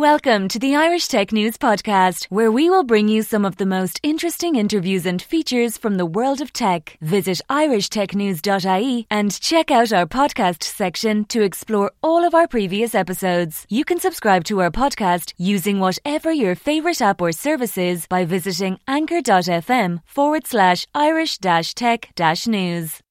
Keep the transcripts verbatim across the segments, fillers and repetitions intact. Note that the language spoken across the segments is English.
Welcome to the Irish Tech News Podcast, where we will bring you some of the most interesting interviews and features from the world of tech. Visit irish tech news dot I E and check out our podcast section to explore all of our previous episodes. You can subscribe to our podcast using whatever your favourite app or service is by visiting anchor.fm forward slash Irish dash tech dash news.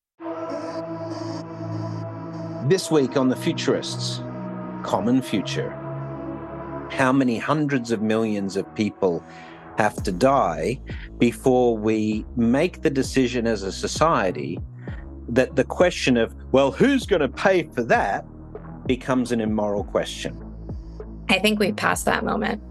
This week on The Futurists, Common Future. How many hundreds of millions of people have to die before we make the decision as a society that the question of, well, who's going to pay for that becomes an immoral question? I think we've passed that moment.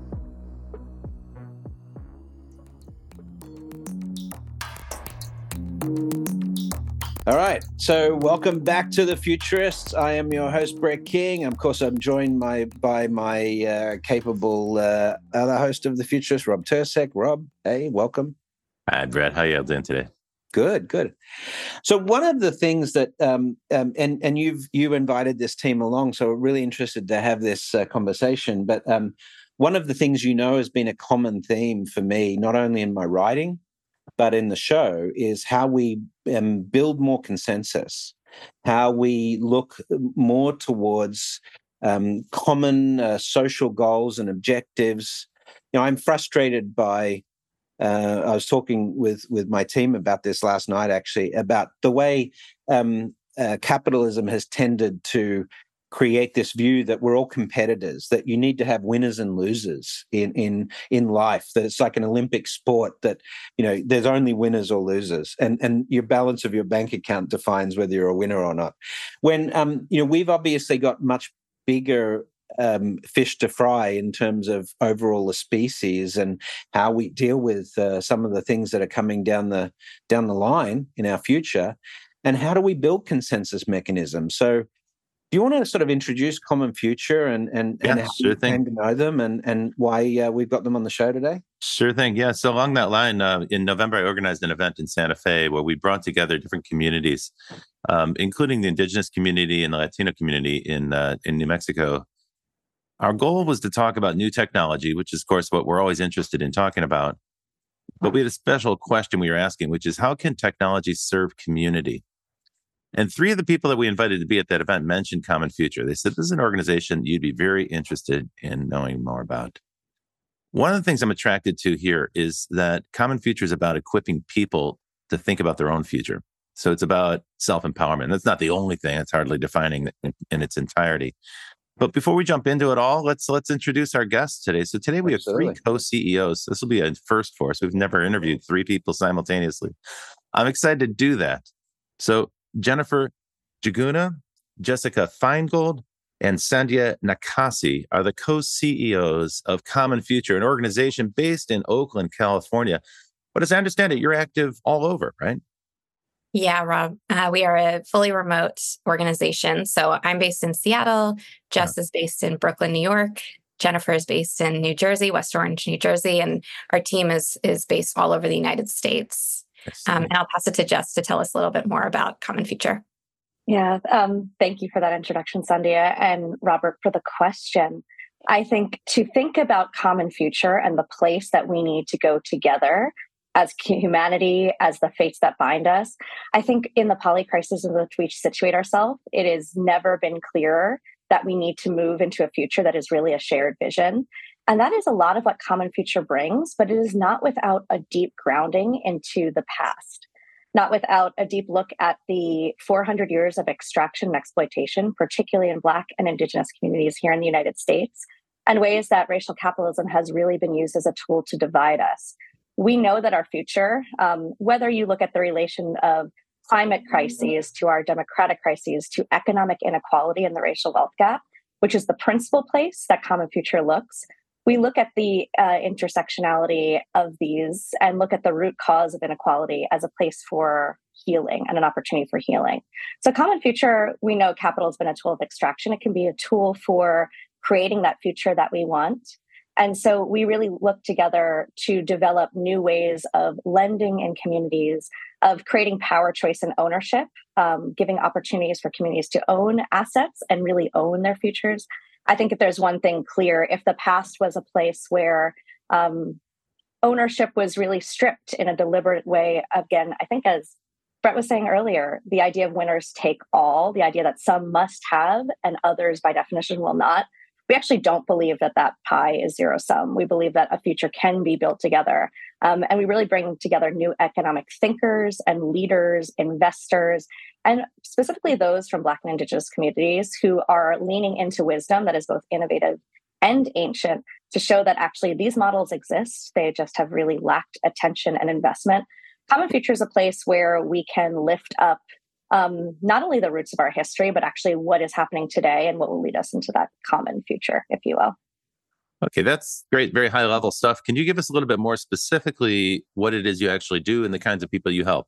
All right, so welcome back to The Futurists. I am your host, Brett King. Of course, I'm joined my, by my uh, capable uh, other host of The Futurists, Rob Tursek. Rob, hey, welcome. Hi, Brett. How are you doing today? Good, good. So one of the things that, um, um, and and you've you invited this team along, so we're really interested to have this uh, conversation. But um, one of the things you know has been a common theme for me, not only in my writing, but in the show, is how we um, build more consensus, how we look more towards um, common uh, social goals and objectives. You know, I'm frustrated by, uh, I was talking with, with my team about this last night, actually, about the way um, uh, capitalism has tended to create this view that we're all competitors, that you need to have winners and losers in in in life, that it's like an Olympic sport, that, you know, there's only winners or losers, and and your balance of your bank account defines whether you're a winner or not. When um you know, we've obviously got much bigger um fish to fry in terms of overall the species and how we deal with uh, some of the things that are coming down the down the line in our future, and how do we build consensus mechanisms. So do you want to sort of introduce Common Future and and, yeah, and how sure you thing. came to know them and, and why uh, we've got them on the show today? Sure thing. Yeah. So along that line, uh, in November, I organized an event in Santa Fe where we brought together different communities, um, including the indigenous community and the Latino community in uh, in New Mexico. Our goal was to talk about new technology, which is, of course, what we're always interested in talking about. But we had a special question we were asking, which is, how can technology serve community? And three of the people that we invited to be at that event mentioned Common Future. They said, this is an organization you'd be very interested in knowing more about. One of the things I'm attracted to here is that Common Future is about equipping people to think about their own future. So it's about self-empowerment. That's not the only thing. It's hardly defining in, in its entirety. But before we jump into it all, let's let's introduce our guests today. So today we Absolutely. have three co-C E Os. This will be a first for us. We've never interviewed three people simultaneously. I'm excited to do that. So Jennifer Njuguna, Jessica Feingold, and Sandhya Nakasi are the co-C E Os of Common Future, an organization based in Oakland, California. But as I understand it, you're active all over, right? Yeah, Rob. Uh, we are a fully remote organization. So I'm based in Seattle. Jess is based in Brooklyn, New York. Jennifer is based in New Jersey, West Orange, New Jersey. And our team is is based all over the United States. Um, and I'll pass it to Jess to tell us a little bit more about Common Future. Yeah, um, thank you for that introduction, Sandhya, and Robert for the question. I think to think about Common Future and the place that we need to go together as humanity, as the fates that bind us, I think in the poly crisis in which we situate ourselves, it has never been clearer that we need to move into a future that is really a shared vision. And that is a lot of what Common Future brings, but it is not without a deep grounding into the past, not without a deep look at the four hundred years of extraction and exploitation, particularly in Black and Indigenous communities here in the United States, and ways that racial capitalism has really been used as a tool to divide us. We know that our future, um, whether you look at the relation of climate crises to our democratic crises to economic inequality and the racial wealth gap, which is the principal place that Common Future looks, we look at the uh, intersectionality of these and look at the root cause of inequality as a place for healing and an opportunity for healing. So Common Future, we know capital has been a tool of extraction. It can be a tool for creating that future that we want. And so we really look together to develop new ways of lending in communities, of creating power, choice, and ownership, um, giving opportunities for communities to own assets and really own their futures, I think if there's one thing clear, if the past was a place where um, ownership was really stripped in a deliberate way, again, I think as Brett was saying earlier, the idea of winners take all, the idea that some must have and others by definition will not. We actually don't believe that that pie is zero sum. We believe that a future can be built together. Um, and we really bring together new economic thinkers and leaders, investors, and specifically those from Black and Indigenous communities who are leaning into wisdom that is both innovative and ancient to show that actually these models exist. They just have really lacked attention and investment. Common Future is a place where we can lift up um, not only the roots of our history, but actually what is happening today and what will lead us into that common future, if you will. Okay, that's great. Very high level stuff. Can you give us a little bit more specifically what it is you actually do and the kinds of people you help?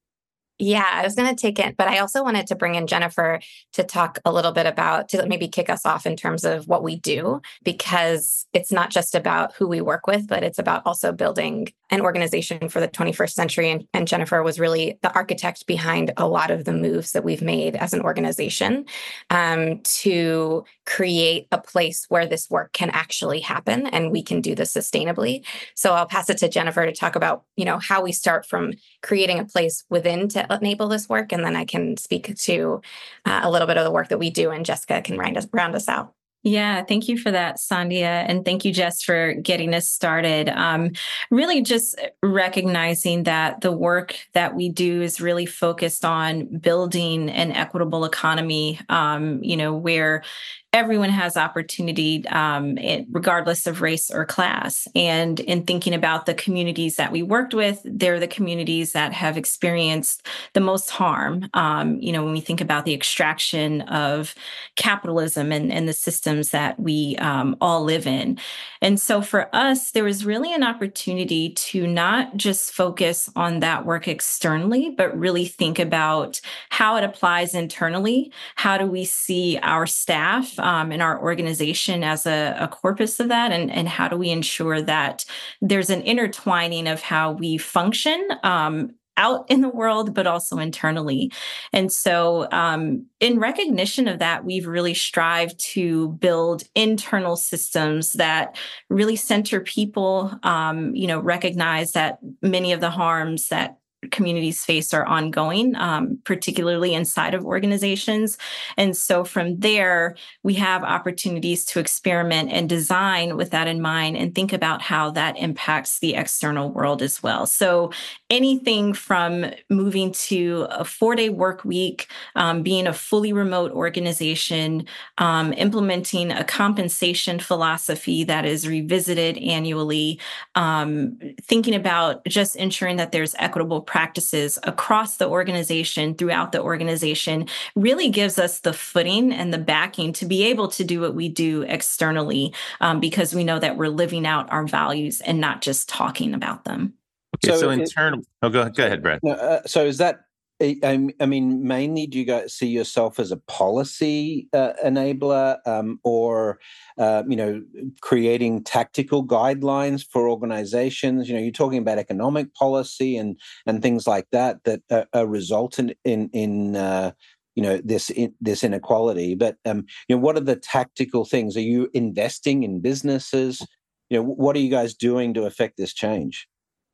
Yeah, I was going to take it, but I also wanted to bring in Jennifer to talk a little bit about, to maybe kick us off in terms of what we do, because it's not just about who we work with, but it's about also building an organization for the twenty-first century. And, and Jennifer was really the architect behind a lot of the moves that we've made as an organization um, to create a place where this work can actually happen and we can do this sustainably. So I'll pass it to Jennifer to talk about, you know, how we start from creating a place within to enable this work. And then I can speak to uh, a little bit of the work that we do, and Jessica can round us, round us out. Yeah, thank you for that, Sandhya. And thank you, Jess, for getting us started. Um, really just recognizing that the work that we do is really focused on building an equitable economy, um, you know, where everyone has opportunity, um, it, regardless of race or class. And in thinking about the communities that we worked with, they're the communities that have experienced the most harm. Um, you know, when we think about the extraction of capitalism and, and the systems that we um, all live in. And so for us, there was really an opportunity to not just focus on that work externally, but really think about how it applies internally. How do we see our staff Um, in our organization as a, a corpus of that, and, and how do we ensure that there's an intertwining of how we function um, out in the world, but also internally. And so um, in recognition of that, we've really strived to build internal systems that really center people, um, you know, recognize that many of the harms that communities face are ongoing, um, particularly inside of organizations. And so from there, we have opportunities to experiment and design with that in mind and think about how that impacts the external world as well. So anything from moving to a four-day work week, um, being a fully remote organization, um, implementing a compensation philosophy that is revisited annually, um, thinking about just ensuring that there's equitable practices across the organization, throughout the organization, really gives us the footing and the backing to be able to do what we do externally, um, because we know that we're living out our values and not just talking about them. Okay, so, So in it- turn, oh, go, go ahead, Brett. No, uh, so is that, I, I mean, mainly do you guys see yourself as a policy uh, enabler um, or, uh, you know, creating tactical guidelines for organizations? You know, you're talking about economic policy and and things like that that are, are resultant in, in uh, you know, this in, this inequality. But, um, you know, what are the tactical things? Are you investing in businesses? You know, what are you guys doing to affect this change?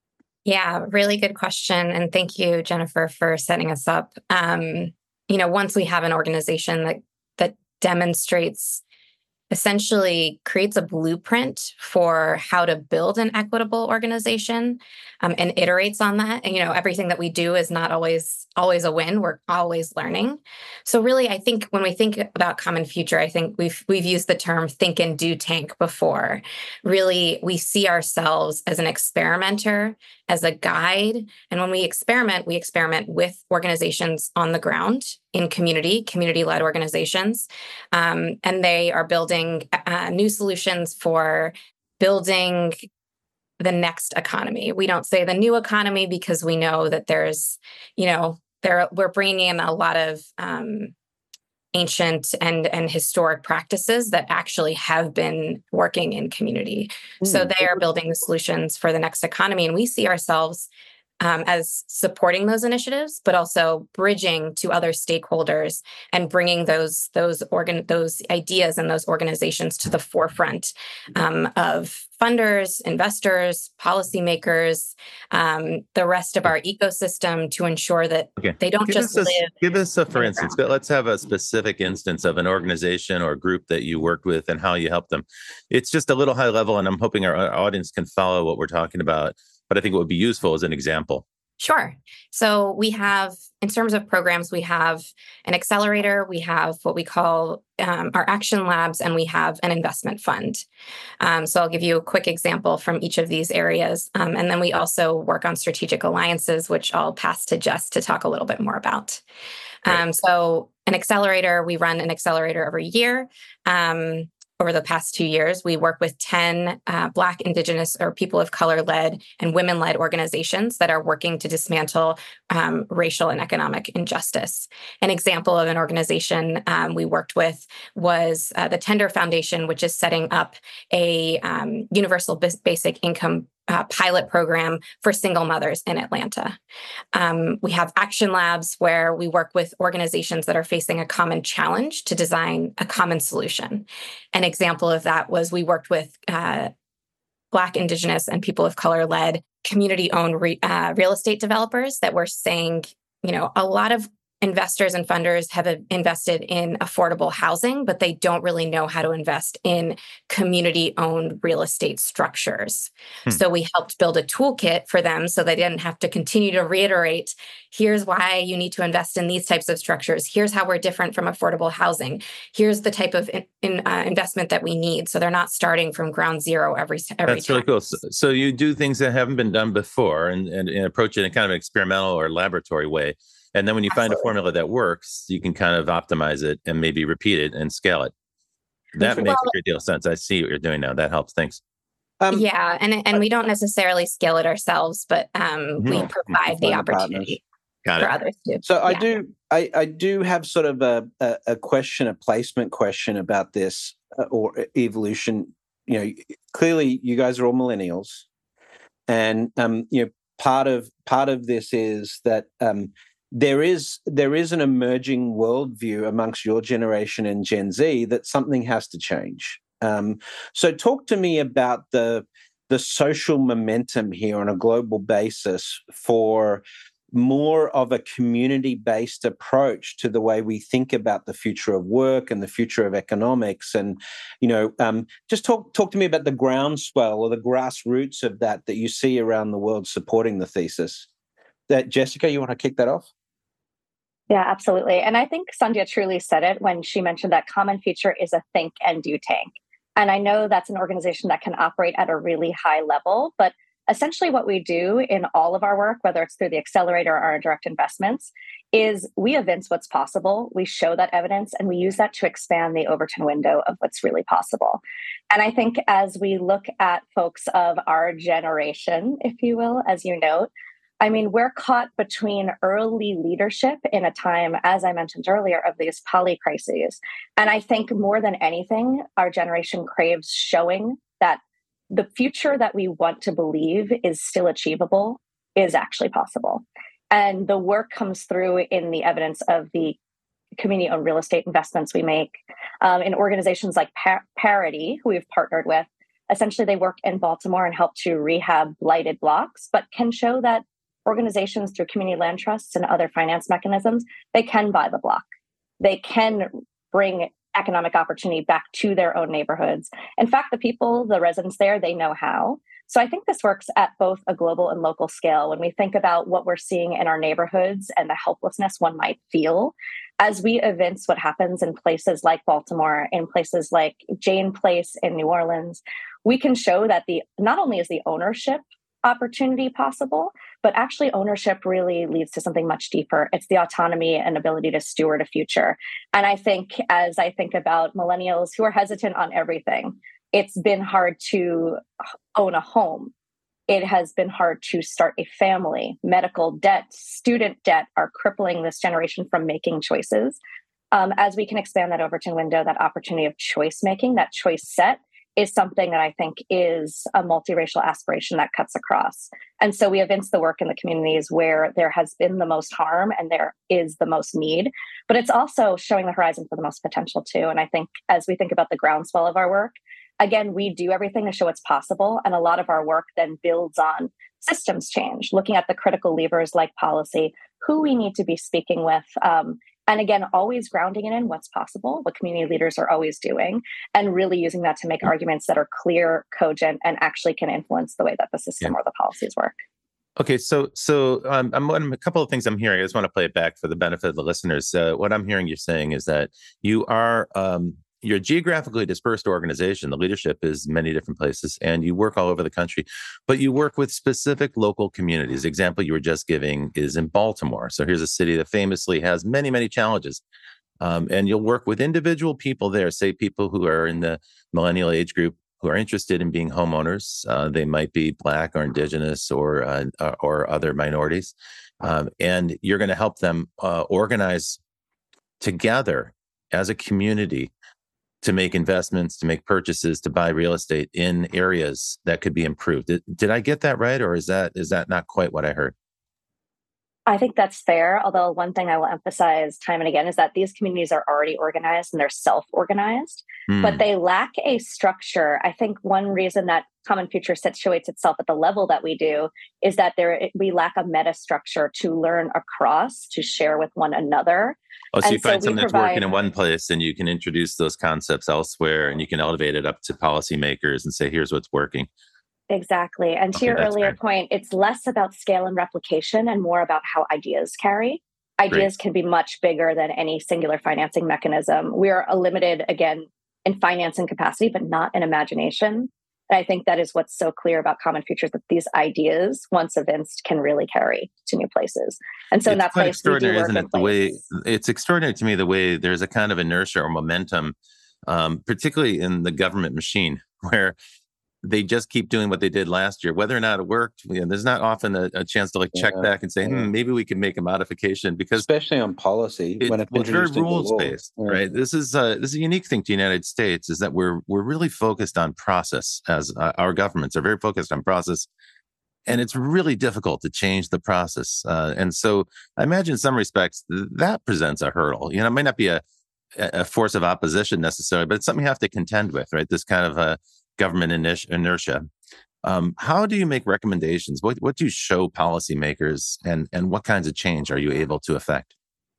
Yeah, really good question. And thank you, Jennifer, for setting us up. Um, you know, once we have an organization that that demonstrates, essentially creates a blueprint for how to build an equitable organization um, and iterates on that. And, you know, everything that we do is not always always a win. We're always learning. So really, I think when we think about Common Future, I think we've we've used the term think and do tank before. Really, we see ourselves as an experimenter, as a guide. And when we experiment, we experiment with organizations on the ground in community, community-led organizations. Um, and they are building uh, new solutions for building the next economy. We don't say the new economy because we know that there's, you know, there we're bringing in a lot of um, ancient and and historic practices that actually have been working in community. Mm. So they are building the solutions for the next economy, and we see ourselves um, as supporting those initiatives, but also bridging to other stakeholders and bringing those those organ those ideas and those organizations to the forefront um, of funders, investors, policymakers, um, the rest of our ecosystem to ensure that okay. they don't give just us a, live. Give us a, for instance, but let's have a specific instance of an organization or group that you worked with and how you helped them. It's just a little high level, and I'm hoping our, our audience can follow what we're talking about. But I think what would be useful as an example. Sure. So we have, in terms of programs, we have an accelerator, we have what we call um, our action labs, and we have an investment fund. Um, so I'll give you a quick example from each of these areas. Um, and then we also work on strategic alliances, which I'll pass to Jess to talk a little bit more about. Um, so an accelerator, we run an accelerator every year. Um, Over the past two years, we work with ten uh, Black, Indigenous, or people of color-led and women-led organizations that are working to dismantle um, racial and economic injustice. An example of an organization um, we worked with was uh, the Tender Foundation, which is setting up a um, universal basic income Uh, pilot program for single mothers in Atlanta. Um, we have action labs where we work with organizations that are facing a common challenge to design a common solution. An example of that was we worked with uh, Black, Indigenous, and people of color-led community-owned re- uh, real estate developers that were saying, you know, a lot of investors and funders have invested in affordable housing, but they don't really know how to invest in community-owned real estate structures. Hmm. So we helped build a toolkit for them so they didn't have to continue to reiterate, here's why you need to invest in these types of structures. Here's how we're different from affordable housing. Here's the type of in, in, uh, investment that we need. So they're not starting from ground zero every, every That's time. really cool. So, so you do things that haven't been done before and, and, and approach it in kind of an experimental or laboratory way. And then when you Absolutely. Find a formula that works, you can kind of optimize it and maybe repeat it and scale it. That well, makes a great deal of sense. I see what you're doing now. That helps. Thanks. Um, yeah. And, and we don't necessarily scale it ourselves, but um, we provide the opportunity Got for it. others to. So yeah. I do I, I do have sort of a, a, a question, a placement question about this uh, or evolution. You know, clearly you guys are all millennials. And, um, you know, part of part of this is that um, There is there is an emerging worldview amongst your generation and Gen Z that something has to change. Um, so talk to me about the the social momentum here on a global basis for more of a community-based approach to the way we think about the future of work and the future of economics. And, you know, um, just talk talk to me about the groundswell or the grassroots of that that you see around the world supporting the thesis. That Jessica, you want to kick that off? Yeah, absolutely. And I think Sandhya truly said it when she mentioned that Common Future is a think and do tank. And I know that's an organization that can operate at a really high level, but essentially what we do in all of our work, whether it's through the accelerator or our direct investments, is we evince what's possible, we show that evidence, and we use that to expand the Overton window of what's really possible. And I think as we look at folks of our generation, if you will, as you note, I mean, we're caught between early leadership in a time, as I mentioned earlier, of these poly crises. And I think more than anything, our generation craves showing that the future that we want to believe is still achievable is actually possible. And the work comes through in the evidence of the community-owned real estate investments we make um, in organizations like Par- Parity, who we've partnered with. Essentially, they work in Baltimore and help to rehab blighted blocks, but can show that organizations through community land trusts and other finance mechanisms, they can buy the block. They can bring economic opportunity back to their own neighborhoods. In fact, the people, the residents there, they know how. So I think this works at both a global and local scale. When we think about what we're seeing in our neighborhoods and the helplessness one might feel, as we evince what happens in places like Baltimore, in places like Jane Place in New Orleans, we can show that the not only is the ownership opportunity possible, but actually ownership really leads to something much deeper. It's the autonomy and ability to steward a future. And I think as I think about millennials who are hesitant on everything, it's been hard to own a home. It has been hard to start a family. Medical debt, student debt are crippling this generation from making choices. Um, as we can expand that Overton window, that opportunity of choice making, that choice set, is something that I think is a multiracial aspiration that cuts across. And so we evince the work in the communities where there has been the most harm and there is the most need, but it's also showing the horizon for the most potential too. And I think as we think about the groundswell of our work, again, we do everything to show it's possible. And a lot of our work then builds on systems change, looking at the critical levers like policy, who we need to be speaking with, um, and again, always grounding it in what's possible, what community leaders are always doing, and really using that to make arguments that are clear, cogent, and actually can influence the way that the system Yeah. or the policies work. Okay, so so um, I'm, I'm a couple of things I'm hearing. I just want to play it back for the benefit of the listeners. Uh, what I'm hearing you saying is that you are um, you're a geographically dispersed organization. The leadership is many different places, and you work all over the country, but you work with specific local communities. The example you were just giving is in Baltimore. So here's a city that famously has many, many challenges. Um, and you'll work with individual people there, say people who are in the millennial age group who are interested in being homeowners. Uh, they might be Black or Indigenous or uh, or other minorities. Um, and you're going to help them uh, organize together as a community to make investments, to make purchases, to buy real estate in areas that could be improved. Did, did I get that right? Or is that is that not quite what I heard? I think that's fair. Although one thing I will emphasize time and again is that these communities are already organized and they're self-organized, mm. but they lack a structure. I think one reason that Common Future situates itself at the level that we do is that there we lack a meta structure to learn across, to share with one another. Oh, so and you find so something that's provide, working in one place and you can introduce those concepts elsewhere and you can elevate it up to policymakers and say, here's what's working. Exactly. And to Okay, your earlier great. point, it's less about scale and replication and more about how ideas carry. Ideas Great. can be much bigger than any singular financing mechanism. We are limited, again, in financing capacity, but not in imagination. And I think that is what's so clear about Common Futures, that these ideas, once evinced, can really carry to new places. And so It's in that quite place, we do extraordinary, work isn't in it? The way place. it's extraordinary to me, the way there's a kind of inertia or momentum, um, particularly in the government machine, where they just keep doing what they did last year, whether or not it worked. You know, there's not often a, a chance to like check Yeah, back and say, yeah. hmm, maybe we can make a modification because especially on policy it, when it's well, it's very introduced into rules law. based, Yeah. right? This is uh, this is a unique thing to the United States is that we're we're really focused on process. As uh, our governments are very focused on process, and it's really difficult to change the process. Uh, and so, I imagine in some respects th- that presents a hurdle. You know, it might not be a a force of opposition necessarily, but it's something you have to contend with, right? This kind of a government inertia. Um, how do you make recommendations? What what do you show policymakers, and and what kinds of change are you able to affect?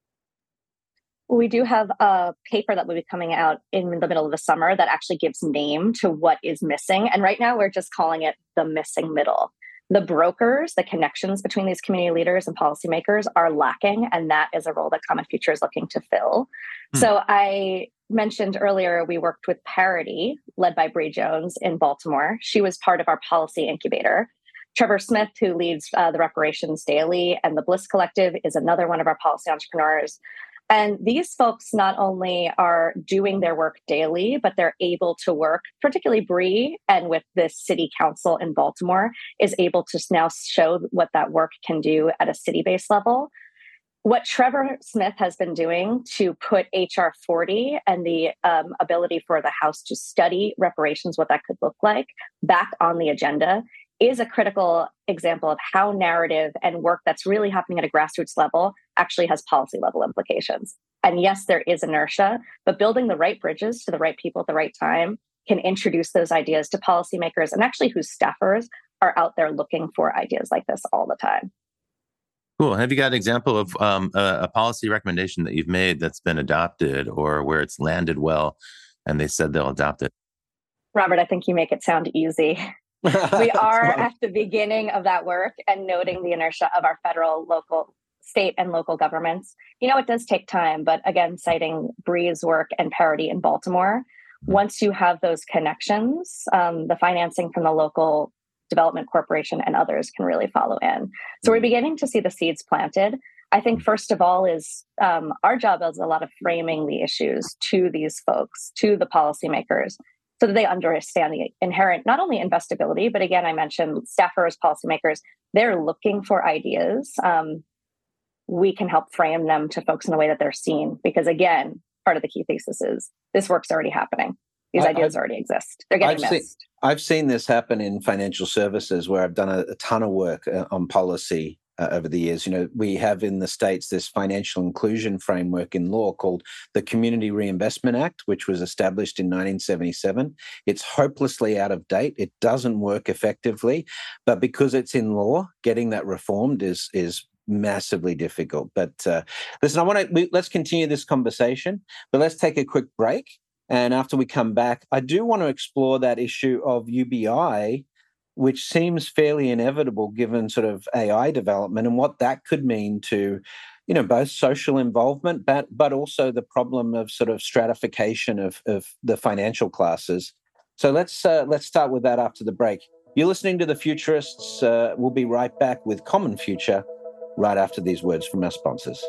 We do have a paper that will be coming out in the middle of the summer that actually gives name to what is missing. And right now we're just calling it the missing middle. The brokers, the connections between these community leaders and policymakers are lacking. And that is a role that Common Future is looking to fill. Hmm. So I mentioned earlier, we worked with Parity, led by Bree Jones in Baltimore. She was part of our policy incubator. Trevor Smith, who leads uh, the Reparations Daily and the Bliss Collective, is another one of our policy entrepreneurs. And these folks not only are doing their work daily, but they're able to work, particularly Bree, and with the city council in Baltimore, is able to now show what that work can do at a city-based level. What Trevor Smith has been doing to put H R forty and the um, ability for the House to study reparations, what that could look like, back on the agenda is a critical example of how narrative and work that's really happening at a grassroots level actually has policy level implications. And yes, there is inertia, but building the right bridges to the right people at the right time can introduce those ideas to policymakers and actually whose staffers are out there looking for ideas like this all the time. Cool. Have you got an example of um, a, a policy recommendation that you've made that's been adopted or where it's landed well and they said they'll adopt it? Robert, I think you make it sound easy. We are at the beginning of that work and noting the inertia of our federal, local, state, and local governments. You know, it does take time, but again, citing Bree's work and Parity in Baltimore, once you have those connections, um, the financing from the local development corporation and others can really follow in. So we're beginning to see the seeds planted. I think first of all is um, our job is a lot of framing the issues to these folks, to the policymakers, so that they understand the inherent, not only investability, but again, I mentioned staffers, policymakers, they're looking for ideas. Um, we can help frame them to folks in a way that they're seen. Because again, part of the key thesis is this work's already happening. These I, ideas I've, already exist. They're getting I've missed. Seen, I've seen this happen in financial services where I've done a, a ton of work uh, on policy uh, over the years. You know, we have in the States this financial inclusion framework in law called the Community Reinvestment Act, which was established in nineteen seventy-seven. It's hopelessly out of date. It doesn't work effectively, but because it's in law, getting that reformed is is massively difficult. But uh, listen, I want to let's continue this conversation, but let's take a quick break. And after we come back, I do want to explore that issue of U B I, which seems fairly inevitable given sort of A I development and what that could mean to, you know, both social involvement, but but also the problem of sort of stratification of, of the financial classes. So let's uh, let's start with that after the break. You're listening to The Futurists. Uh, we'll be right back with Common Future right after these words from our sponsors.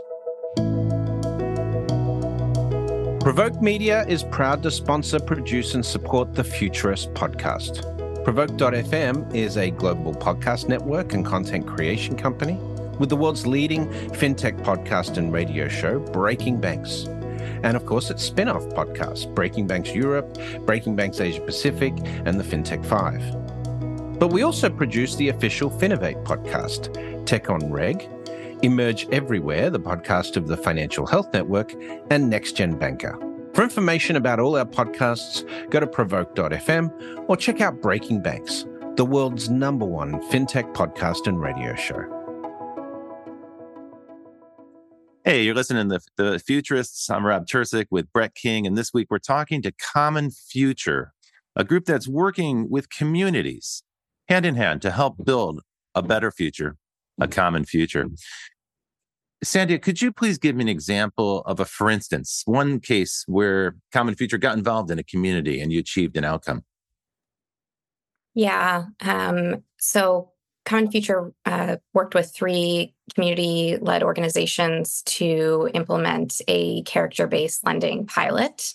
Provoke Media is proud to sponsor, produce, and support the Futurist podcast. Provoke dot f m is a global podcast network and content creation company with the world's leading fintech podcast and radio show, Breaking Banks. And of course, its spin-off podcasts, Breaking Banks Europe, Breaking Banks Asia Pacific, and the FinTech Five. But we also produce the official Finovate podcast, Tech on Reg, Emerge Everywhere, the podcast of the Financial Health Network, and Next Gen Banker. For information about all our podcasts, go to provoke dot f m or check out Breaking Banks, the world's number one fintech podcast and radio show. Hey, you're listening to The, the Futurists. I'm Rob Tercek with Brett King, and this week we're talking to Common Future, a group that's working with communities hand in hand to help build a better future, a common future. Sandhya, could you please give me an example of a, for instance, one case where Common Future got involved in a community and you achieved an outcome? Yeah. Um, so Common Future uh, worked with three community-led organizations to implement a character-based lending pilot.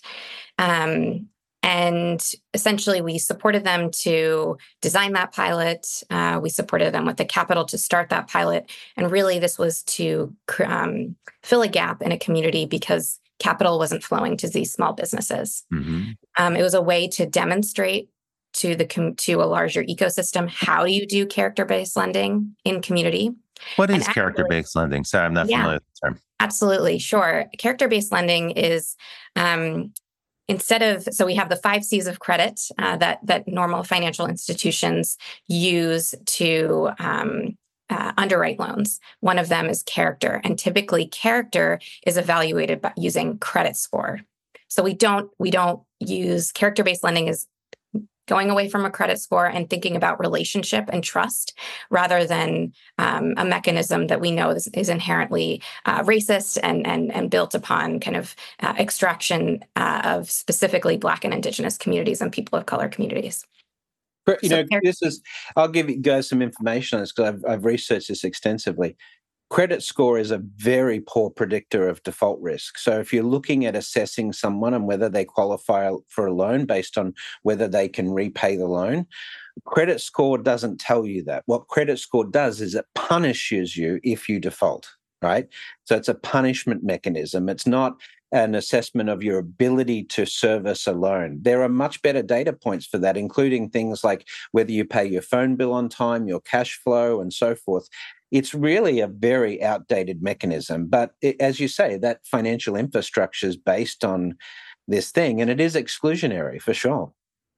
Um, And essentially, we supported them to design that pilot. Uh, we supported them with the capital to start that pilot. And really, this was to um, fill a gap in a community because capital wasn't flowing to these small businesses. Mm-hmm. Um, it was a way to demonstrate to the com- to a larger ecosystem, how do you do character-based lending in community? What is character-based lending? Sorry, I'm not yeah, familiar with the term. Absolutely, sure. Character-based lending is um, Instead of, so we have the five C's of credit uh, that that normal financial institutions use to um, uh, underwrite loans. One of them is character, and typically character is evaluated by using credit score. So we don't we don't use character-based lending is going away from a credit score and thinking about relationship and trust rather than um, a mechanism that we know is, is inherently uh, racist and, and, and built upon kind of uh, extraction uh, of specifically Black and Indigenous communities and people of color communities. You know, so, this is, I'll give you guys some information on this because I've, I've researched this extensively. Credit score is a very poor predictor of default risk. So if you're looking at assessing someone and whether they qualify for a loan based on whether they can repay the loan, credit score doesn't tell you that. What credit score does is it punishes you if you default, right? So it's a punishment mechanism. It's not an assessment of your ability to service a loan. There are much better data points for that, including things like whether you pay your phone bill on time, your cash flow, and so forth. It's really a very outdated mechanism. But it, as you say, that financial infrastructure is based on this thing, and it is exclusionary for sure.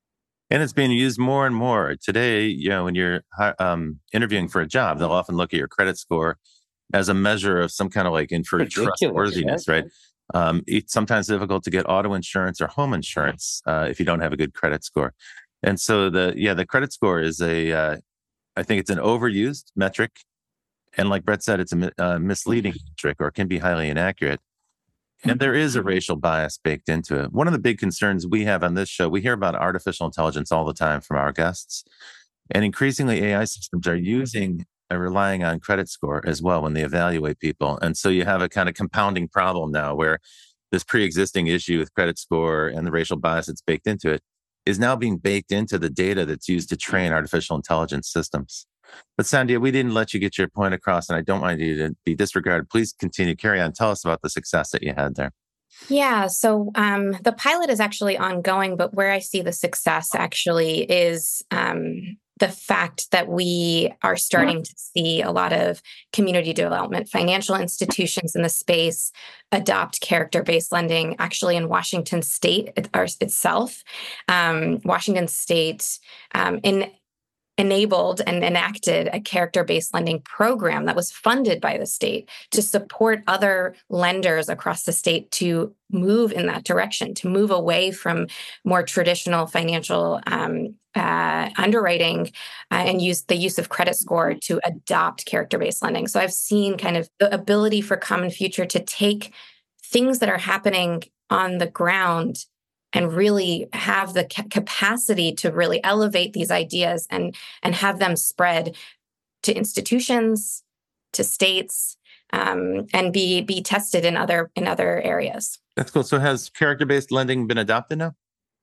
And it's being used more and more. Today, you know, when you're um, interviewing for a job, they'll often look at your credit score as a measure of some kind of like inferred trustworthiness, right? Um, it's sometimes difficult to get auto insurance or home insurance uh, if you don't have a good credit score. And so the, yeah, the credit score is a, uh, I think it's an overused metric. And like Brett said, it's a uh, misleading metric or can be highly inaccurate. And there is a racial bias baked into it. One of the big concerns we have on this show, we hear about artificial intelligence all the time from our guests. And increasingly, A I systems are using and relying on credit score as well when they evaluate people. And so you have a kind of compounding problem now where this pre-existing issue with credit score and the racial bias that's baked into it is now being baked into the data that's used to train artificial intelligence systems. But Sandhya, we didn't let you get your point across, and I don't want you to be disregarded. Please continue, carry on. Tell us about the success that you had there. Yeah, so um, the pilot is actually ongoing, but where I see the success actually is um, the fact that we are starting to see a lot of community development, financial institutions in the space adopt character-based lending. Actually, in Washington State it, our, itself, um, Washington State um, in enabled and enacted a character-based lending program that was funded by the state to support other lenders across the state to move in that direction, to move away from more traditional financial um, uh, underwriting uh, and use the use of credit score to adopt character-based lending. So I've seen kind of the ability for Common Future to take things that are happening on the ground and really have the ca- capacity to really elevate these ideas and, and have them spread to institutions, to states, um, and be be tested in other in other areas. That's cool. So has character-based lending been adopted now?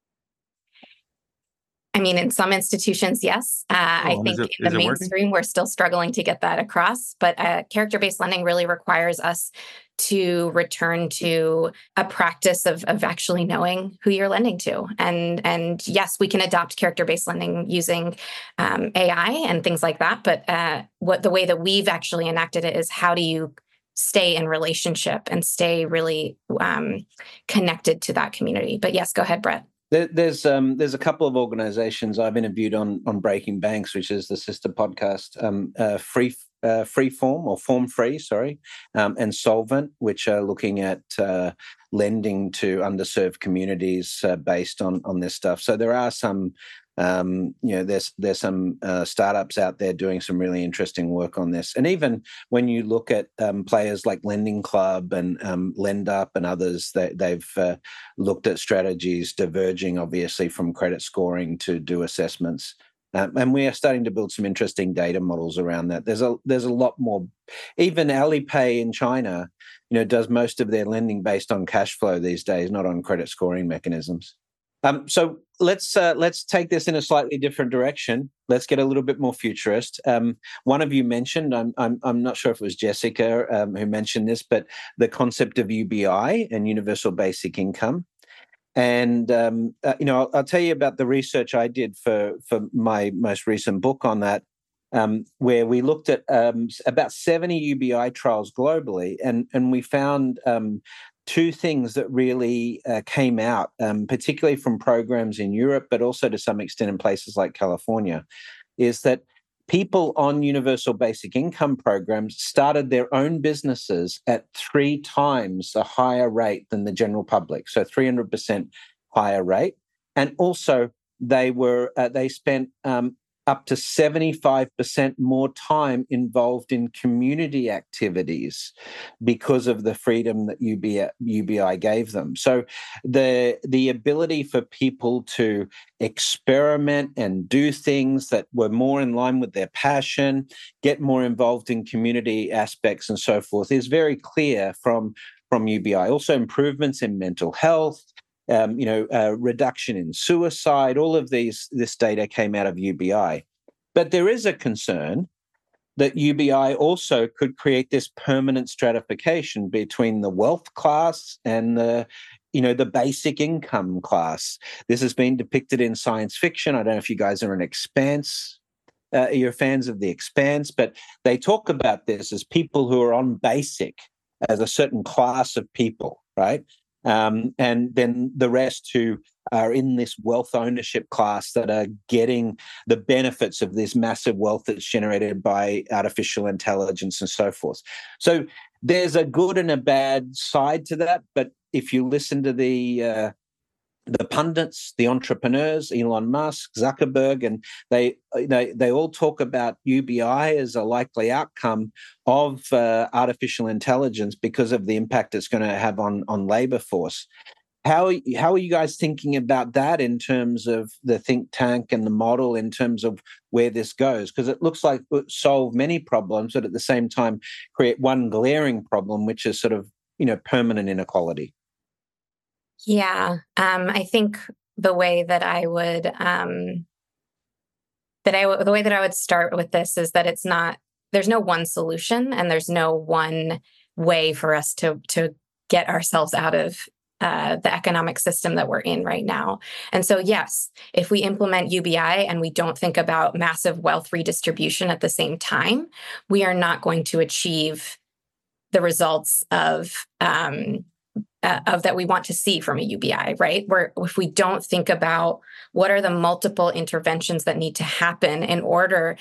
I mean, in some institutions, yes. Uh, Oh, I think it, in the mainstream, working? we're still struggling to get that across. But uh, character-based lending really requires us to return to a practice of, of actually knowing who you're lending to. And, and yes, we can adopt character-based lending using um, A I and things like that. But uh, what the way that we've actually enacted it is how do you stay in relationship and stay really um, connected to that community? But yes, go ahead, Brett. There, there's um, there's a couple of organizations I've interviewed on on Breaking Banks, which is the sister podcast, um, uh, Free uh, Freeform or Form Free, sorry, um, and Solvent, which are looking at uh, lending to underserved communities uh, based on on this stuff. So there are some. Um, you know, there's there's some uh, startups out there doing some really interesting work on this, and even when you look at um, players like Lending Club and um, LendUp and others, they, they've uh, looked at strategies diverging, obviously, from credit scoring to do assessments, um, and we are starting to build some interesting data models around that. There's a there's a lot more. Even Alipay in China, you know, does most of their lending based on cash flow these days, not on credit scoring mechanisms. Um, so let's uh, let's take this in a slightly different direction. Let's get a little bit more futurist. Um, one of you mentioned, I'm I'm I'm not sure if it was Jessica um, who mentioned this, but the concept of U B I and universal basic income. And um, uh, you know, I'll, I'll tell you about the research I did for for my most recent book on that, um, where we looked at um, about seventy U B I trials globally, and and we found. Um, Two things that really uh, came out, um, particularly from programs in Europe, but also to some extent in places like California, is that people on universal basic income programs started their own businesses at three times a higher rate than the general public, so three hundred percent higher rate. And also they were uh, they spent um, up to seventy-five percent more time involved in community activities because of the freedom that U B I, U B I gave them. So the, the ability for people to experiment and do things that were more in line with their passion, get more involved in community aspects and so forth is very clear from, from U B I. Also improvements in mental health, Um, you know, uh, reduction in suicide, all of these, this data came out of U B I. But there is a concern that U B I also could create this permanent stratification between the wealth class and the, you know, the basic income class. This has been depicted in science fiction. I don't know if you guys are an Expanse, uh, you're fans of The Expanse, but they talk about this as people who are on basic as a certain class of people, right? Um, and then the rest who are in this wealth ownership class that are getting the benefits of this massive wealth that's generated by artificial intelligence and so forth. So there's a good and a bad side to that. But if you listen to the uh, the pundits, the entrepreneurs, Elon Musk, Zuckerberg, and they they they all talk about U B I as a likely outcome of uh, artificial intelligence because of the impact it's going to have on on labor force. How how are you guys thinking about that in terms of the think tank and the model in terms of where this goes? Because it looks like it would solve many problems, but at the same time create one glaring problem, which is sort of, you know, permanent inequality. Yeah, um, I think the way that I would um, that I the way that I would start with this is that it's not there's no one solution and there's no one way for us to to get ourselves out of uh, the economic system that we're in right now. And so, yes, if we implement U B I and we don't think about massive wealth redistribution at the same time, we are not going to achieve the results of um, uh, of that we want to see from a U B I, right? Where if we don't think about what are the multiple interventions that need to happen in order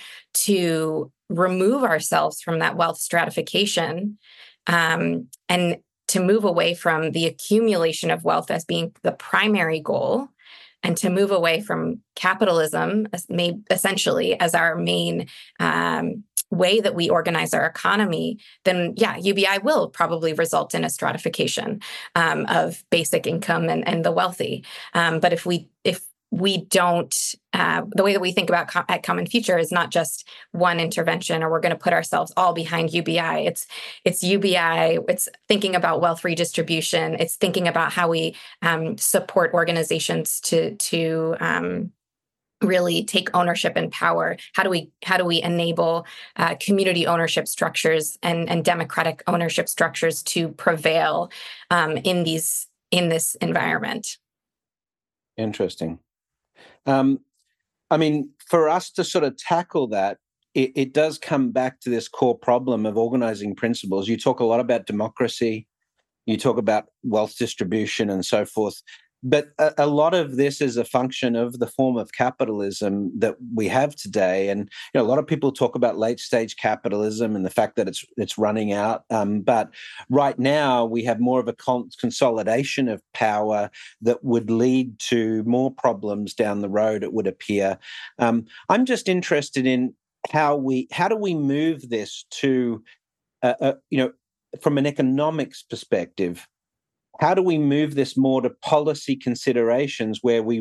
to remove ourselves from that wealth stratification, um, and to move away from the accumulation of wealth as being the primary goal, and to move away from capitalism as may, essentially as our main um, way that we organize our economy, then yeah, U B I will probably result in a stratification um, of basic income and, and the wealthy. Um, but if we if we don't, uh, the way that we think about com- at Common Future is not just one intervention, or we're going to put ourselves all behind U B I. It's it's U B I. It's thinking about wealth redistribution. It's thinking about how we um, support organizations to to um, really take ownership and power. How do we how do we enable uh, community ownership structures and and democratic ownership structures to prevail um, in these in this environment? Interesting. Um, I mean, for us to sort of tackle that, it, it does come back to this core problem of organizing principles. You talk a lot about democracy, you talk about wealth distribution and so forth, but a, a lot of this is a function of the form of capitalism that we have today. And you know, a lot of people talk about late stage capitalism and the fact that it's it's running out. Um, but right now we have more of a con- consolidation of power that would lead to more problems down the road, it would appear. Um, I'm just interested in how we how do we move this to, uh, uh, you know, from an economics perspective. How do we move this more to policy considerations where we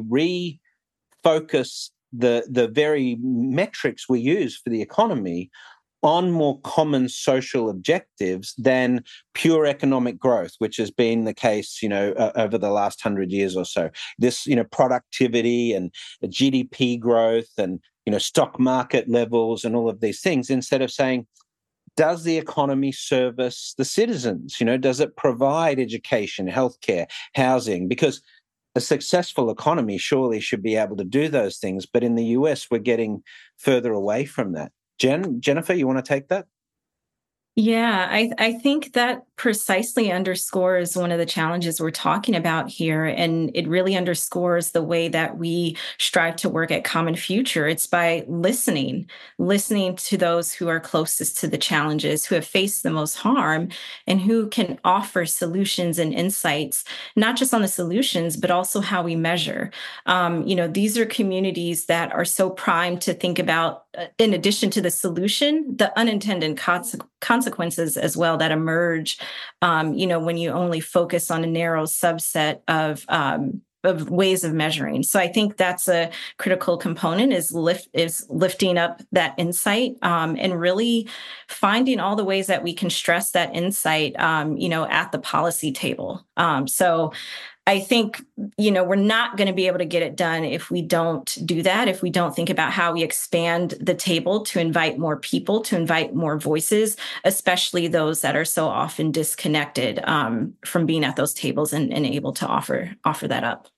refocus the, the very metrics we use for the economy on more common social objectives than pure economic growth, which has been the case, you know, uh, over the last hundred years or so. This, you know, productivity and G D P growth and, you know, stock market levels and all of these things, instead of saying, does the economy service the citizens? You know, does it provide education, healthcare, housing? Because a successful economy surely should be able to do those things. But in the U S, we're getting further away from that. Jen, Jennifer, you want to take that? Yeah, I, I think that precisely underscores one of the challenges we're talking about here. And it really underscores the way that we strive to work at Common Future. It's by listening, listening to those who are closest to the challenges, who have faced the most harm, and who can offer solutions and insights, not just on the solutions, but also how we measure. Um, you know, these are communities that are so primed to think about, uh, in addition to the solution, the unintended consequences. consequences as well that emerge, um, you know, when you only focus on a narrow subset of um, of ways of measuring. So I think that's a critical component is lift is lifting up that insight um, and really finding all the ways that we can stress that insight, um, you know, at the policy table. Um, so. I think, you know, we're not going to be able to get it done if we don't do that, if we don't think about how we expand the table to invite more people, to invite more voices, especially those that are so often disconnected um, from being at those tables and, and able to offer offer that up.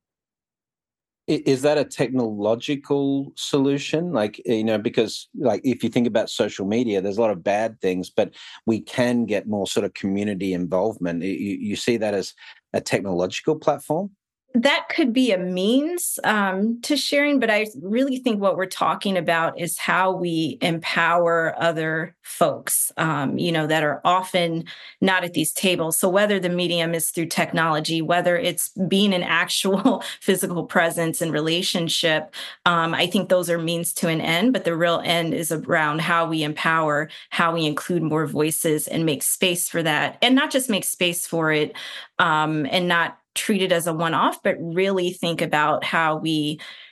Is that a technological solution? Like, you know, because like if you think about social media, there's a lot of bad things, but we can get more sort of community involvement. You, you see that as a technological platform? That could be a means um, to sharing, but I really think what we're talking about is how we empower other folks, um, you know, that are often not at these tables. So whether the medium is through technology, whether it's being an actual physical presence and relationship, um, I think those are means to an end, but the real end is around how we empower, how we include more voices and make space for that, and not just make space for it um, and not treat it as a one-off, but really think about how we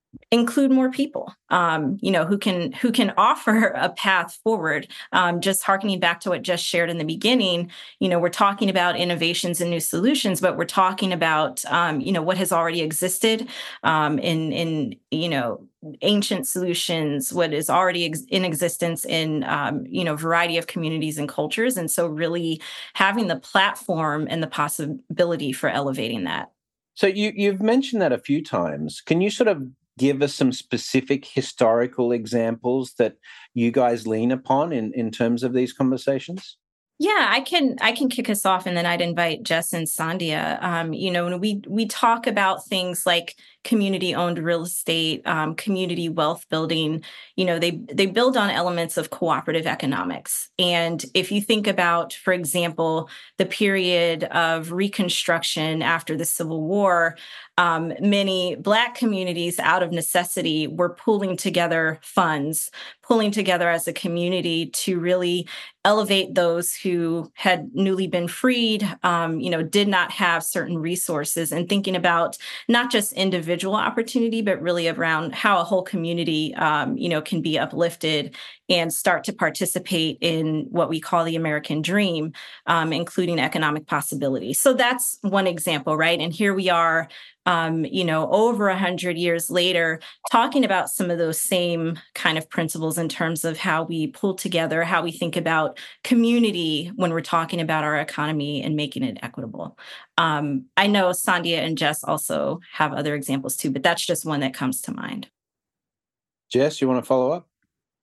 include more people, um, you know, who can who can offer a path forward. Um, just harkening back to what Jess shared in the beginning, you know, we're talking about innovations and new solutions, but we're talking about, um, you know, what has already existed um, in in you know ancient solutions, what is already ex- in existence in um, you know variety of communities and cultures, and so really having the platform and the possibility for elevating that. So you you've mentioned that a few times. Can you sort of give us some specific historical examples that you guys lean upon in, in terms of these conversations? Yeah, I can I can kick us off, and then I'd invite Jess and Sandhya. Um, you know, when we we talk about things like community-owned real estate, um, community wealth building, you know, they they build on elements of cooperative economics. And if you think about, for example, the period of Reconstruction after the Civil War, um, many Black communities, out of necessity, were pooling together funds, pulling together as a community to really elevate those who had newly been freed, um, you know, did not have certain resources, and thinking about not just individual opportunity, but really around how a whole community, um, you know, can be uplifted and start to participate in what we call the American dream, um, including economic possibility. So that's one example, right? And here we are, um, you know, over a hundred years later, talking about some of those same kind of principles in terms of how we pull together, how we think about community when we're talking about our economy and making it equitable. Um, I know Sandhya and Jess also have other examples too, but that's just one that comes to mind. Jess, you want to follow up?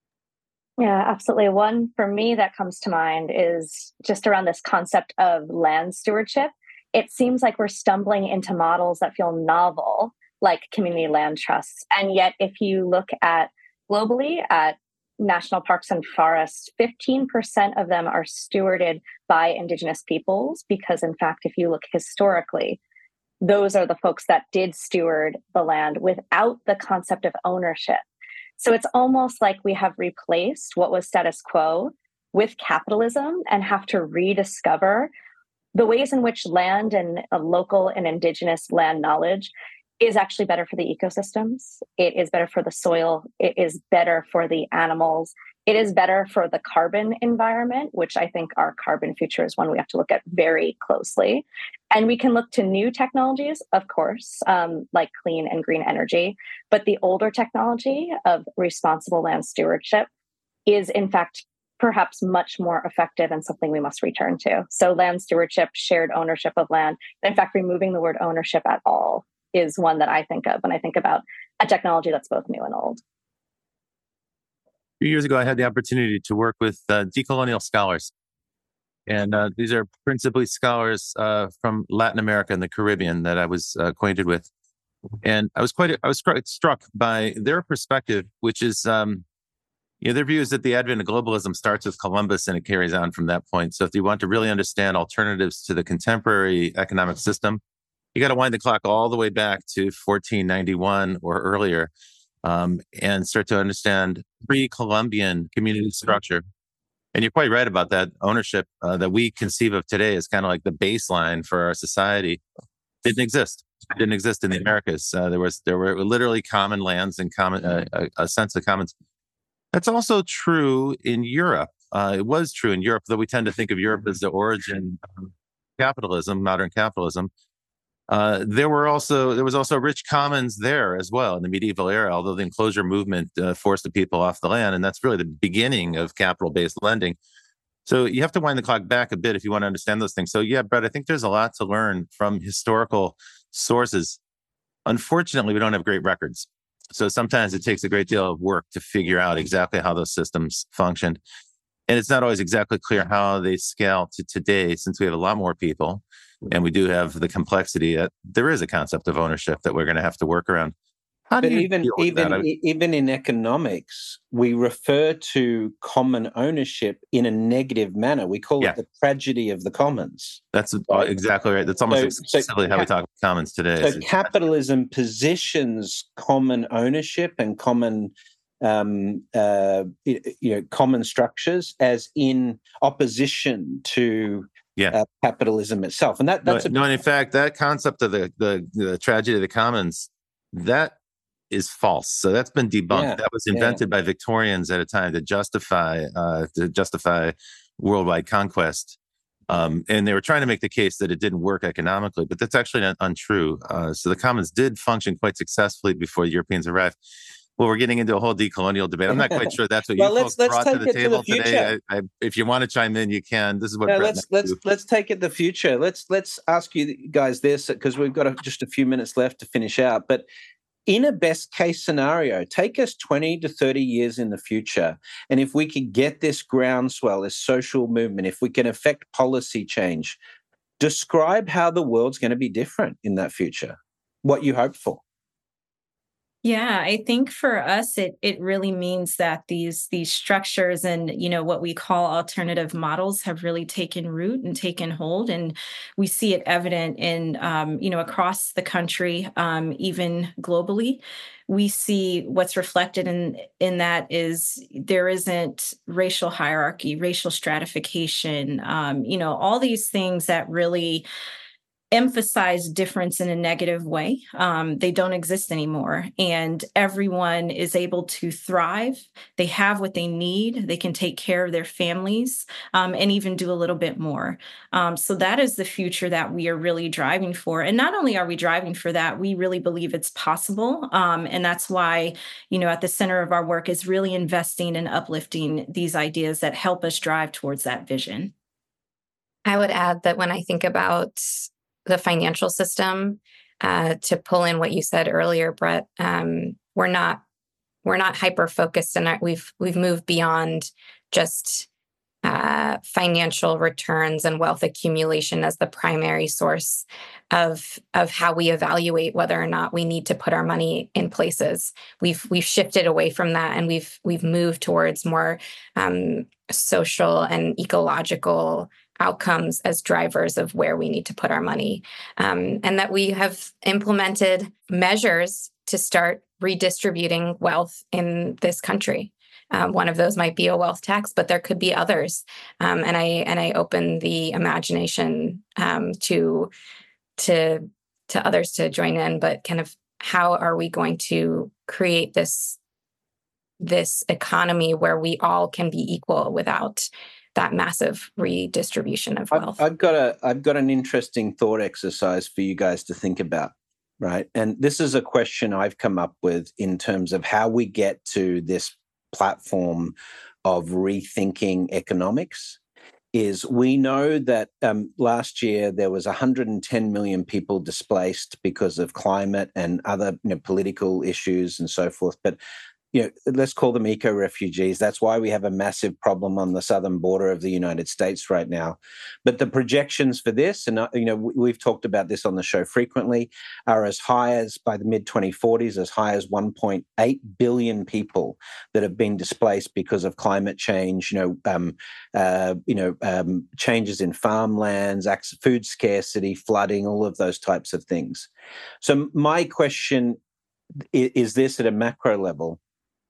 Yeah, absolutely. One for me that comes to mind is just around this concept of land stewardship. It seems like we're stumbling into models that feel novel, like community land trusts. And yet, if you look at globally at national parks and forests, fifteen percent of them are stewarded by Indigenous peoples, because in fact, if you look historically, those are the folks that did steward the land without the concept of ownership. So it's almost like we have replaced what was status quo with capitalism and have to rediscover the ways in which land and uh, local and Indigenous land knowledge is actually better for the ecosystems. It is better for the soil. It is better for the animals. It is better for the carbon environment, which I think our carbon future is one we have to look at very closely. And we can look to new technologies, of course, um, like clean and green energy. But the older technology of responsible land stewardship is, in fact, perhaps much more effective and something we must return to. So land stewardship, shared ownership of land, in fact, removing the word ownership at all is one that I think of when I think about a technology that's both new and old. A few years ago, I had the opportunity to work with uh, decolonial scholars. And uh, these are principally scholars uh, from Latin America and the Caribbean that I was uh, acquainted with. And I was quite, I was struck by their perspective, which is, um, you know, their view is that the advent of globalism starts with Columbus and it carries on from that point. So if you want to really understand alternatives to the contemporary economic system, you got to wind the clock all the way back to fourteen ninety-one or earlier, um, and start to understand pre-Columbian community structure. And you're quite right about that. Ownership uh, that we conceive of today as kind of like the baseline for our society didn't exist. It didn't exist in the Americas. Uh, there was there were literally common lands and common uh, a, a sense of commons. That's also true in Europe. Uh, it was true in Europe, though we tend to think of Europe as the origin of capitalism, modern capitalism. Uh, there were also there was also rich commons there as well in the medieval era, although the enclosure movement uh, forced the people off the land, and that's really the beginning of capital-based lending. So you have to wind the clock back a bit if you want to understand those things. So yeah, Brett, I think there's a lot to learn from historical sources. Unfortunately, we don't have great records. So sometimes it takes a great deal of work to figure out exactly how those systems functioned. And it's not always exactly clear how they scale to today, since we have a lot more people and we do have the complexity that there is a concept of ownership that we're going to have to work around. How do But you even deal with even that? even in economics, we refer to common ownership in a negative manner. We call Yeah. it the tragedy of the commons. That's Right. exactly right. That's almost So- exclusively so how we cap- talk about commons today. So It's- capitalism positions common ownership and common, um, uh, you know, common structures as in opposition to Yeah. uh, capitalism itself, and that No, that's a no, and in fact, that concept of the, the the tragedy of the commons, that is false. So that's been debunked. Yeah, that was yeah. invented by Victorians at a time to justify uh, to justify worldwide conquest. Um, and they were trying to make the case that it didn't work economically, but that's actually not untrue. Uh, so the commons did function quite successfully before the Europeans arrived. Well, we're getting into a whole decolonial debate. I'm not quite sure that's what well, you let's, folks let's brought to the take it table to the today. I, I, if you want to chime in, you can. This is what no, Brett let's let's do. let's take it the future. Let's let's ask you guys this, because we've got a, just a few minutes left to finish out. But in a best case scenario, take us twenty to thirty years in the future, and if we could get this groundswell, this social movement, if we can affect policy change, describe how the world's going to be different in that future. What you hope for. Yeah, I think for us, it it really means that these these structures and, you know, what we call alternative models have really taken root and taken hold, and we see it evident in, um, you know, across the country, um, even globally. We see what's reflected in in that is there isn't racial hierarchy, racial stratification, um, you know, all these things that really emphasize difference in a negative way. Um, they don't exist anymore. And everyone is able to thrive. They have what they need. They can take care of their families, um, and even do a little bit more. Um, so that is the future that we are really driving for. And not only are we driving for that, we really believe it's possible. Um, and that's why, you know, at the center of our work is really investing and uplifting these ideas that help us drive towards that vision. I would add that when I think about the financial system, uh, to pull in what you said earlier, Brett, um, we're not we're not hyper focused, and we've we've moved beyond just uh, financial returns and wealth accumulation as the primary source of of how we evaluate whether or not we need to put our money in places. We've we've shifted away from that, and we've we've moved towards more um, social and ecological outcomes as drivers of where we need to put our money, um, and that we have implemented measures to start redistributing wealth in this country. Um, one of those might be a wealth tax, but there could be others. Um, and I and I open the imagination um, to to to others to join in. But kind of how are we going to create this this economy where we all can be equal without that massive redistribution of wealth? I've, I've got a I've got an interesting thought exercise for you guys to think about. Right, and this is a question I've come up with in terms of how we get to this platform of rethinking economics. Is we know that um, last year there was one hundred ten million people displaced because of climate and other you know, political issues and so forth. But you know, let's call them eco-refugees. That's why we have a massive problem on the southern border of the United States right now. But the projections for this, and you know, we've talked about this on the show frequently, are as high as by the mid twenty forties, as high as one point eight billion people that have been displaced because of climate change. You know, um, uh, you know, um, changes in farmlands, food scarcity, flooding, all of those types of things. So my question is, is this at a macro level?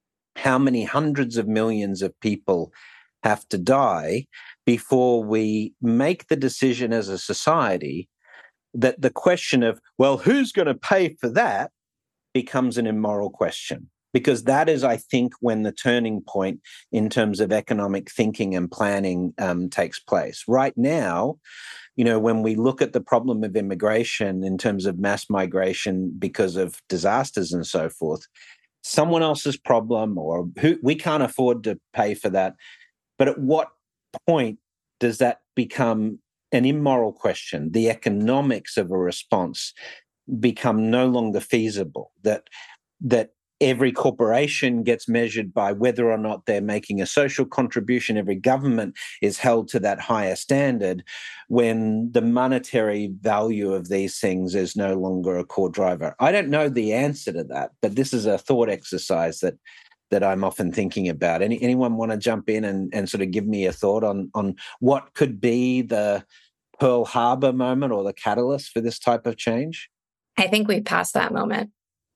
How many hundreds of millions of people have to die before we make the decision as a society that the question of, well, who's going to pay for that becomes an immoral question? Because that is, I think, when the turning point in terms of economic thinking and planning um, takes place. Right now, you know, when we look at the problem of immigration in terms of mass migration because of disasters and so forth, someone else's problem, or who we can't afford to pay for that. But at what point does that become an immoral question? The economics of a response become no longer feasible, that that every corporation gets measured by whether or not they're making a social contribution. Every government is held to that higher standard, when the monetary value of these things is no longer a core driver. I don't know the answer to that, but this is a thought exercise that that I'm often thinking about. Any, anyone want to jump in and, and sort of give me a thought on, on what could be the Pearl Harbor moment or the catalyst for this type of change? I think we've passed that moment.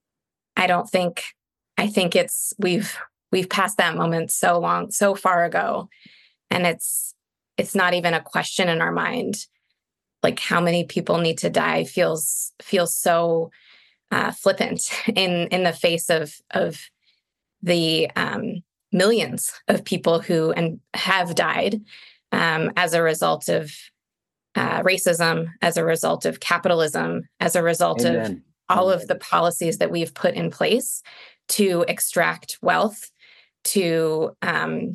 I don't think, I think it's, we've, we've passed that moment so long, so far ago. And it's, it's not even a question in our mind. Like how many people need to die feels, feels so uh, flippant in in the face of of the um, millions of people who and have died um, as a result of uh, racism, as a result of capitalism, as a result Amen. Of all Amen. Of the policies that we've put in place to extract wealth, to um,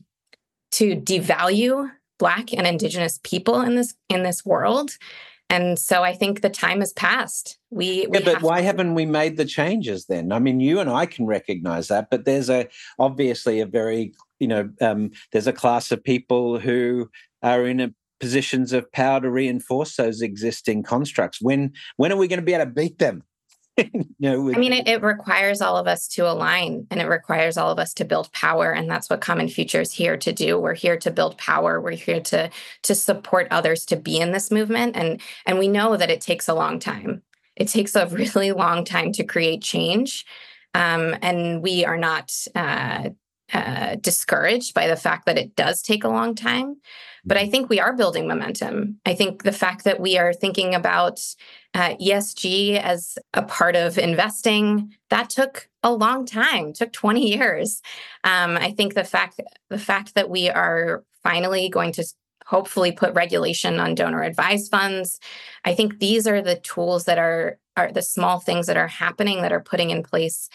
to devalue Black and Indigenous people in this in this world. And so I think the time has passed. We, we yeah, but have why to- haven't we made the changes then? I mean, you and I can recognize that, but there's a obviously a very, you know, um, there's a class of people who are in a positions of power to reinforce those existing constructs. When when are we going to be able to beat them? you know, with- I mean, it, it requires all of us to align, and it requires all of us to build power. And that's what Common Future is here to do. We're here to build power. We're here to to support others to be in this movement. And, and we know that it takes a long time. It takes a really long time to create change. Um, and we are not uh, uh, discouraged by the fact that it does take a long time. But I think we are building momentum. I think the fact that we are thinking about uh, E S G as a part of investing, that took a long time, took twenty years. Um, I think the fact the fact that we are finally going to hopefully put regulation on donor advised funds, I think these are the tools that are are the small things that are happening that are putting in place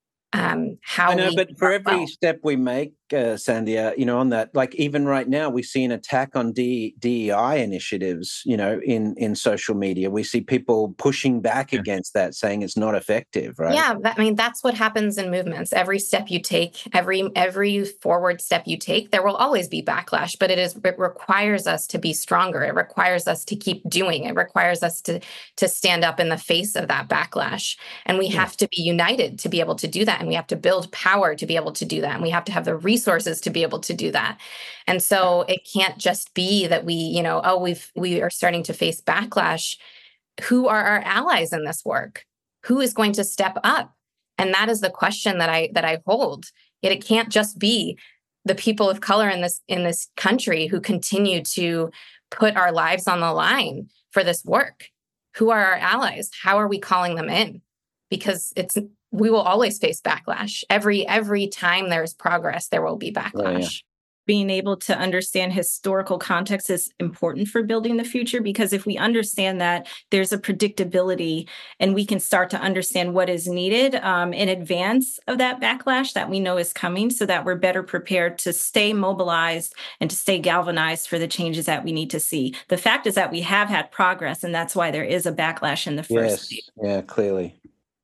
Um, how I know, we but for every well. step we make, uh, Sandhya, you know, on that, like even right now, we see an attack on D- DEI initiatives, you know, in, in social media. We see people pushing back Yeah. against that, saying it's not effective, right? Yeah, that, I mean, that's what happens in movements. Every step you take, every every forward step you take, there will always be backlash, but it is it requires us to be stronger. It requires us to keep doing. It requires us to to stand up in the face of that backlash. And we Yeah. have to be united to be able to do that. And we have to build power to be able to do that. And we have to have the resources to be able to do that. And so it can't just be that we, you know, oh, we've we are starting to face backlash. Who are our allies in this work? Who is going to step up? And that is the question that I that I hold. Yet it can't just be the people of color in this in this country who continue to put our lives on the line for this work. Who are our allies? How are we calling them in? Because it's we will always face backlash. Every every time there's progress, there will be backlash. Yeah, yeah. Being able to understand historical context is important for building the future, because if we understand that, there's a predictability and we can start to understand what is needed um, in advance of that backlash that we know is coming, so that we're better prepared to stay mobilized and to stay galvanized for the changes that we need to see. The fact is that we have had progress, and that's why there is a backlash in the first Yes, place. yeah, clearly.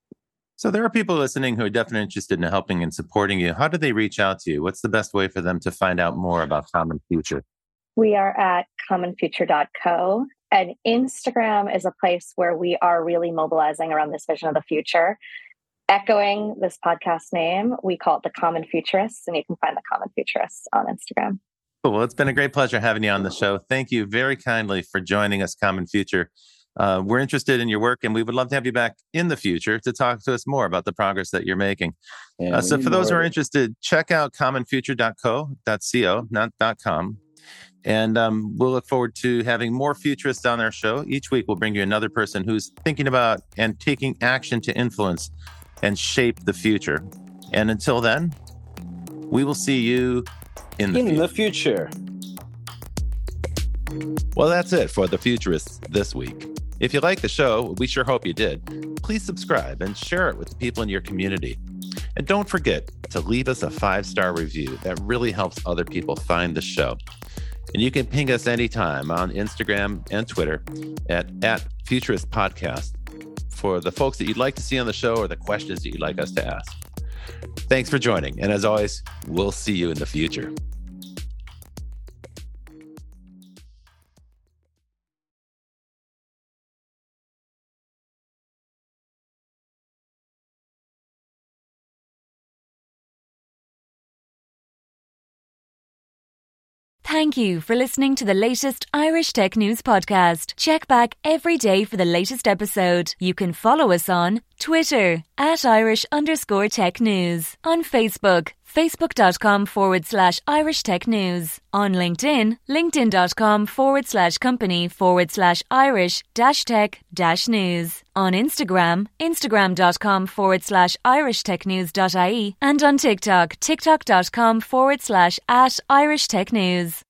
So there are people listening who are definitely interested in helping and supporting you. How do they reach out to you? What's the best way for them to find out more about Common Future? We are at common future dot co, and Instagram is a place where we are really mobilizing around this vision of the future. Echoing this podcast name, we call it the Common Futurists, and you can find the Common Futurists on Instagram. Cool. Well, it's been a great pleasure having you on the show. Thank you very kindly for joining us, Common Future. Uh, we're interested in your work, and we would love to have you back in the future to talk to us more about the progress that you're making. Yeah, uh, so we for need those who more are of it. interested, check out common future dot co, .co, not .com. And um, we'll look forward to having more futurists on our show. Each week, we'll bring you another person who's thinking about and taking action to influence and shape the future. And until then, we will see you in the In future. the future. Well, that's it for The Futurists this week. If you like the show, we sure hope you did. Please subscribe and share it with the people in your community. And don't forget to leave us a five-star review. That really helps other people find the show. And you can ping us anytime on Instagram and Twitter at, at Futurist Podcast for the folks that you'd like to see on the show or the questions that you'd like us to ask. Thanks for joining. And as always, we'll see you in the future. Thank you for listening to the latest Irish Tech News podcast. Check back every day for the latest episode. You can follow us on Twitter, at Irish underscore tech news. On Facebook, facebook.com forward slash Irish Tech News. On LinkedIn, linkedin.com forward slash company forward slash Irish dash tech dash news. On Instagram, instagram.com forward slash Irish Tech News dot I E. And on TikTok, tiktok.com forward slash at Irish Tech News.